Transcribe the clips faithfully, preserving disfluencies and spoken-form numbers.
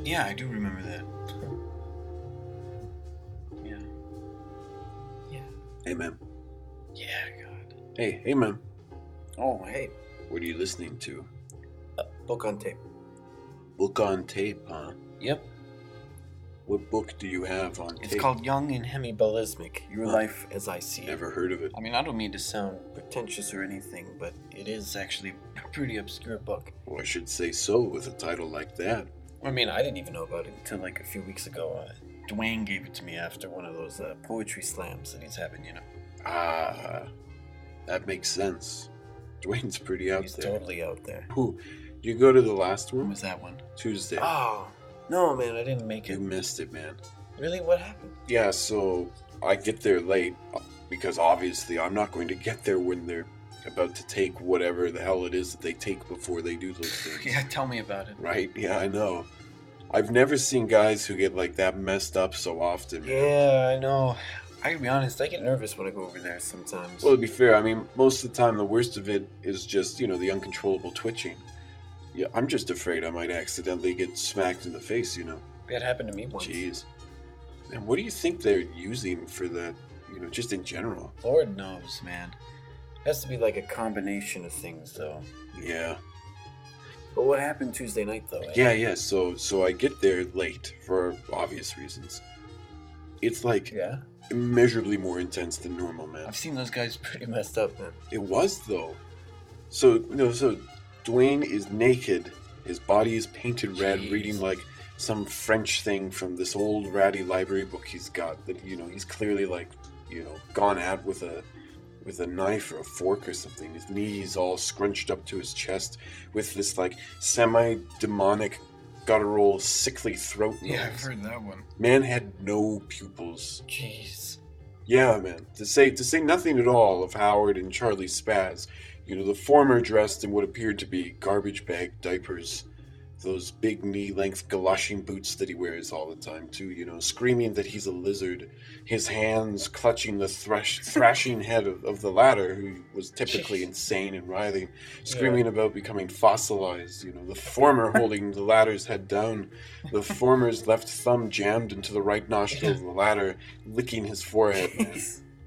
Yeah, I do remember that. Yeah. Yeah. Hey, man. Yeah, God. Hey, hey, man. Oh, hey. What are you listening to? Uh, book on tape. Book on tape, huh? Yep. What book do you have on It's tape? called Young and Hemiballismic, Your Huh. Life as I See It. Never heard of it. I mean, I don't mean to sound pretentious or anything, but it is actually a pretty obscure book. Well, I should say so with a title like that. I mean, I didn't even know about it until like a few weeks ago. Uh, Dwayne gave it to me after one of those uh, poetry slams that he's having, you know. Ah, that makes sense. Dwayne's pretty out He's there. totally out there. Who? You go to the last When one? was that one? Tuesday. Oh, no, man, I didn't make You it. missed it, man. Really? What happened? Yeah, so I get there late because obviously I'm not going to get there when they're about to take whatever the hell it is that they take before they do those things. Yeah, tell me about it. Right? Yeah, I know. I've never seen guys who get like that messed up so often. man. Yeah, I know. I gotta be honest, I get nervous when I go over there sometimes. Well, to be fair, I mean, most of the time the worst of it is just, you know, the uncontrollable twitching. Yeah, I'm just afraid I might accidentally get smacked in the face, you know. That happened to me once. Jeez. And what do you think they're using for that, you know, just in general? Lord knows, man. Has to be like a combination of things, though. Yeah. But what happened Tuesday night, though? eh? Yeah, yeah, so so I get there late for obvious reasons. It's like Yeah? immeasurably more intense than normal, man. I've seen those guys pretty messed up, man. It was though. So you know, so Dwayne is naked. His body is painted red, Jeez. reading like some French thing from this old ratty library book he's got. That you know, he's clearly like, you know, gone at with a with a knife or a fork or something. His knees all scrunched up to his chest with this like semi-demonic, guttural, sickly throat noise. Yeah, I've heard that one. Man had no pupils. Jeez. Yeah, man. To say to say nothing at all of Howard and Charlie Spaz, you know, the former dressed in what appeared to be garbage bag diapers, those big knee-length galashing boots that he wears all the time too, you know, screaming that he's a lizard, his hands clutching the thresh, thrashing head of, of the latter, who was typically insane and writhing, screaming about becoming fossilized, you know, the former holding the latter's head down, the former's left thumb jammed into the right nostril of the latter, licking his forehead, man.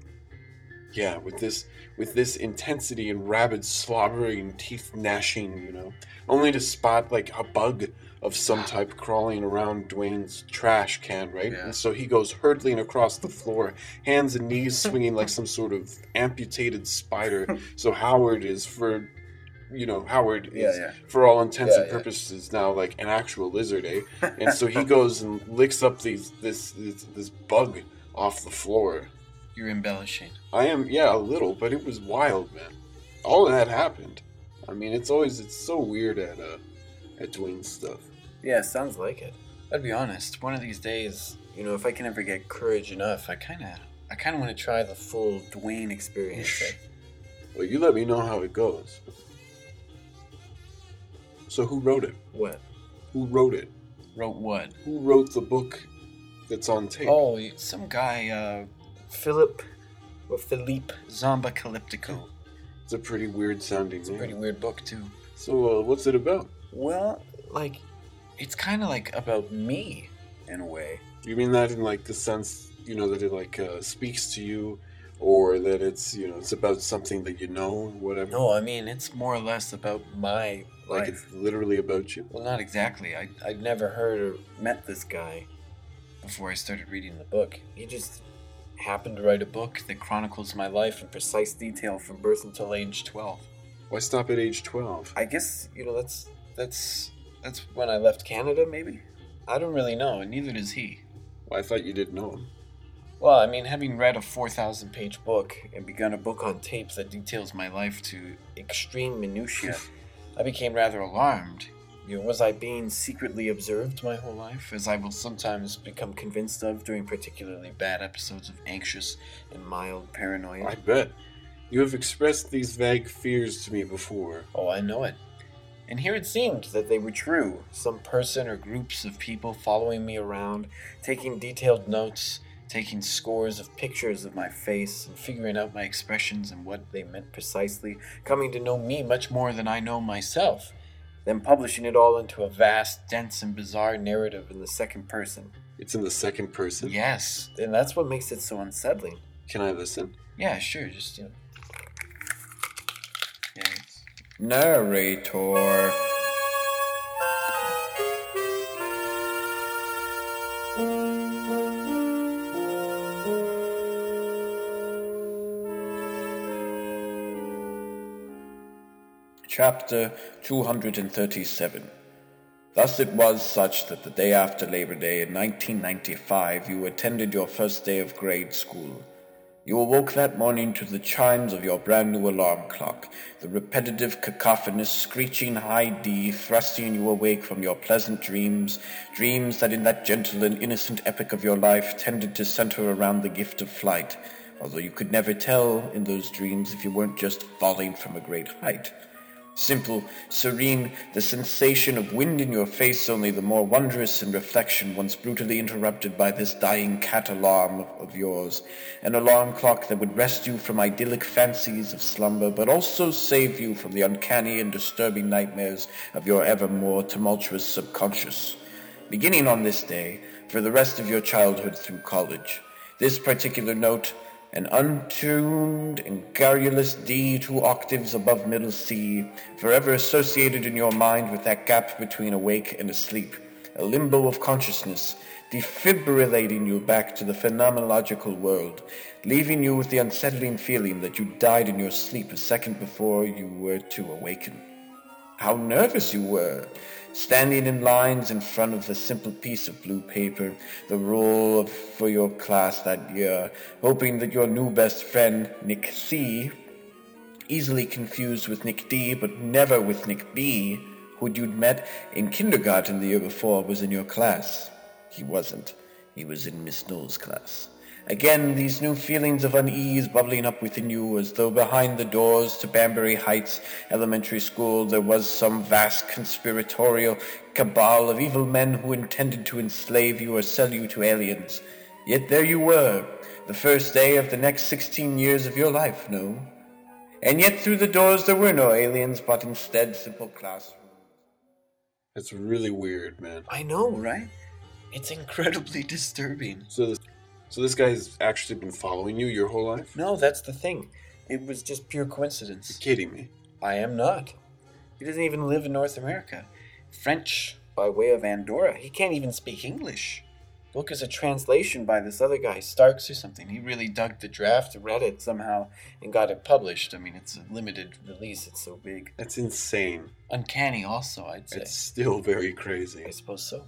Yeah, with this with this intensity and rabid slobbering, teeth gnashing, you know, only to spot like a bug of some type crawling around Dwayne's trash can, right? Yeah. And so he goes hurtling across the floor, hands and knees swinging like some sort of amputated spider. So Howard is for, you know, Howard is Yeah, yeah. for all intents Yeah, and yeah. purposes now like an actual lizard, eh? And so he goes and licks up these this this, this bug off the floor. You're embellishing. I am, yeah, a little, but it was wild, man. All of that happened. I mean, it's always, it's so weird at, uh, at Dwayne's stuff. Yeah, sounds like it. I'd be honest, one of these days, you know, if I can ever get courage enough, I kind of, I kind of want to try the full Dwayne experience. eh? Well, you let me know how it goes. So who wrote it? What? Who wrote it? Wrote what? Who wrote the book that's on tape? Oh, some guy, uh, Philip, or Philippe Zombacalyptico. It's a pretty weird sounding name. Pretty weird book, too. So, uh, what's it about? Well, like, it's kind of like about me, in a way. You mean that in, like, the sense, you know, that it, like, uh, speaks to you, or that it's, you know, it's about something that you know, or whatever? No, I mean, it's more or less about my Like, life. it's literally about you? Well, not exactly. I, I'd never heard or met this guy before I started reading the book. He just happened to write a book that chronicles my life in precise detail from birth until age twelve. Why stop at age twelve? I guess, you know, that's that's that's when I left Canada, maybe? I don't really know, and neither does he. Well, I thought you didn't know him. Well, I mean, having read a four thousand page book and begun a book on tape that details my life to extreme minutiae, I became rather alarmed. You know, was I being secretly observed my whole life, as I will sometimes become convinced of during particularly bad episodes of anxious and mild paranoia? I bet. You have expressed these vague fears to me before. Oh, I know it. And here it seemed that they were true. Some person or groups of people following me around, taking detailed notes, taking scores of pictures of my face and figuring out my expressions and what they meant precisely, coming to know me much more than I know myself. then publishing it all into a vast, dense, and bizarre narrative in the second person. It's in the second person? Yes, and that's what makes it so unsettling. Can I listen? Yeah, sure, just, you know. Yeah, it's... Narrator. Chapter two hundred thirty-seven. Thus it was such that the day after Labor Day in nineteen ninety-five you attended your first day of grade school. You awoke that morning to the chimes of your brand new alarm clock, the repetitive cacophonous screeching high D thrusting you awake from your pleasant dreams, dreams that in that gentle and innocent epoch of your life tended to center around the gift of flight, although you could never tell in those dreams if you weren't just falling from a great height. Simple, serene, the sensation of wind in your face only the more wondrous in reflection once brutally interrupted by this dying cat alarm of yours, an alarm clock that would rest you from idyllic fancies of slumber, but also save you from the uncanny and disturbing nightmares of your ever more tumultuous subconscious. Beginning on this day, for the rest of your childhood through college, this particular note, an untuned and garrulous D two octaves above middle C, forever associated in your mind with that gap between awake and asleep, a limbo of consciousness, defibrillating you back to the phenomenological world, leaving you with the unsettling feeling that you died in your sleep a second before you were to awaken. How nervous you were, standing in lines in front of the simple piece of blue paper, the roll of, for your class that year, hoping that your new best friend, Nick C., easily confused with Nick D, but never with Nick B, who you'd met in kindergarten the year before, was in your class. He wasn't. He was in Miss Knowles' class. Again, these new feelings of unease bubbling up within you, as though behind the doors to Banbury Heights Elementary School there was some vast conspiratorial cabal of evil men who intended to enslave you or sell you to aliens. Yet there you were, the first day of the next sixteen years of your life, no? And yet through the doors there were no aliens, but instead simple classrooms. That's really weird, man. I know, right? It's incredibly disturbing. So this, so this guy's actually been following you your whole life? No, that's the thing. It was just pure coincidence. You're kidding me. I am not. He doesn't even live in North America. French by way of Andorra. He can't even speak English. The book is a translation by this other guy, Starks or something. He really dug the draft, read it somehow, and got it published. I mean, it's a limited release. It's so big. That's insane. Uncanny also, I'd say. It's still very crazy. I suppose so.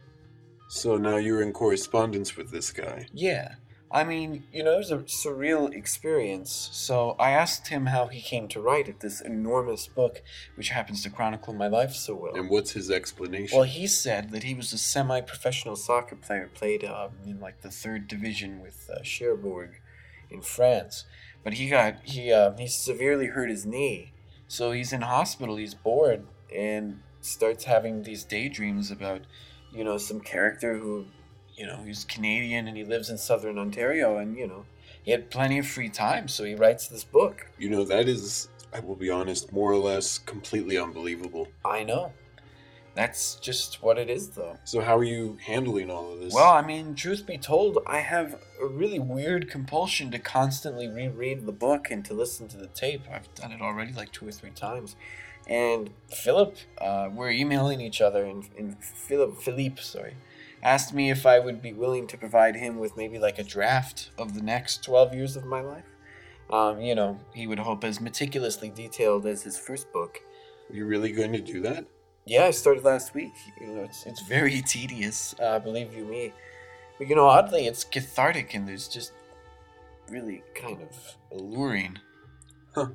So now you're in correspondence with this guy. Yeah. I mean, you know, it was a surreal experience. So I asked him how he came to write it, this enormous book, which happens to chronicle my life so well. And what's his explanation? Well, he said that he was a semi-professional soccer player, played um, in like the third division with uh, Cherbourg in France. But he got, he, uh, he severely hurt his knee. So he's in hospital, he's bored, and starts having these daydreams about, you know, some character who, you know, he's Canadian and he lives in southern Ontario, and, you know, he had plenty of free time, so he writes this book. You know, that is, I will be honest, more or less completely unbelievable. I know. That's just what it is, though. So how are you handling all of this? Well, I mean, truth be told, I have a really weird compulsion to constantly reread the book and to listen to the tape. I've done it already like two or three times. And Philip, uh, we're emailing each other, and, and Philip, Philippe, sorry, asked me if I would be willing to provide him with maybe like a draft of the next twelve years of my life. Um, you know, he would hope as meticulously detailed as his first book. Are you really going to do that? Yeah, I started last week. You know, it's it's very tedious, uh, believe you me. But, you know, oddly, it's cathartic, and there's just really kind of alluring. Huh.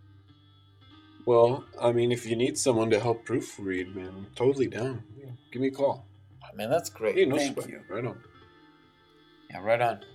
Well, I mean, if you need someone to help proofread, man, I'm totally down. Yeah, give me a call. Oh, man, that's great. Hey, no Thank sweat. you. Right on. Yeah, right on.